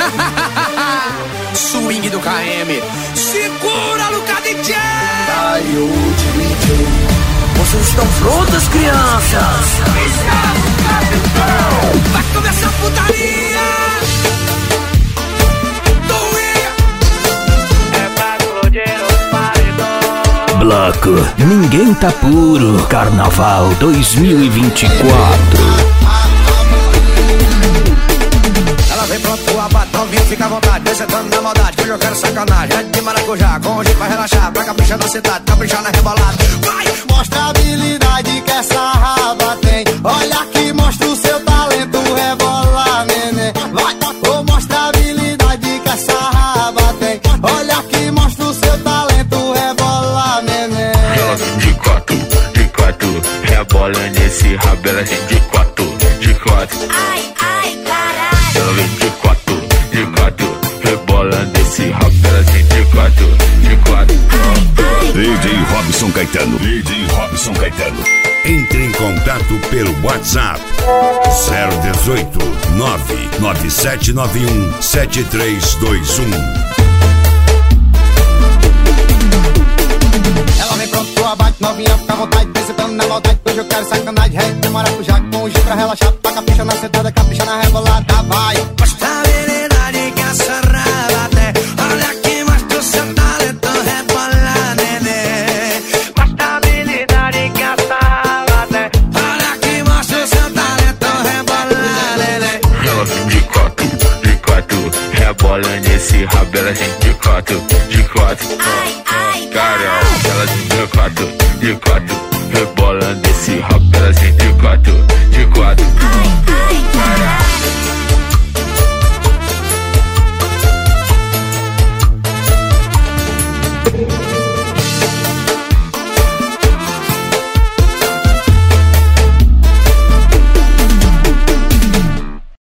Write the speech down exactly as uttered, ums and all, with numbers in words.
Swing do K M. Segura, Luca D J. Ai, o D J. Vocês estão prontas, crianças? Vai começar a putaria. É pra explodir os paredões. Bloco Ninguém Tá Puro, Carnaval dois mil e vinte e quatro. Ela vem pronto, a bate, novinha, fica à vontade, descendo na maldade, que hoje eu quero sacanagem. É de maracujá, com jeito pra relaxar, pra caprichar na cidade, caprichar na rebolada. Vai! Mostra a habilidade que essa raba tem. Olha aqui, mostra o seu talento, rebola, neném. Vai! Oh, mostra a habilidade que essa raba tem. Olha aqui, mostra o seu talento, rebola, neném. Ela vem de quatro, de quatro, rebola nesse rabo, ela vem de quatro, de quatro. Ai, ai, caralho. Ela vem de quatro, de quatro, rebola nesse rabo, ela vem de quatro, de quatro. D J Robson Caetano. D J Robson Caetano. Entre em contato pelo WhatsApp zero dezoito, nove nove sete nove um, sete três dois um. Ela vem pronto, abate, novinha, fica à vontade, descendo na maldade, hoje eu quero sacanagem. Rap de maracujá, com o jeito pra relaxar, pra capricha na sentada, capricha na rebolada, vai. Mostra a habilidade que essa raba tem. Olha aqui, mostra o seu talento, rebola, neném. Mostra a habilidade que essa raba tem. Olha aqui, mostra o seu talento, rebola, neném. Ela vem de quatro, de quatro, rebola nesse rabo, ela vem de quatro, de quatro. Ai, ai, Carol, ela vem de quatro, de quatro,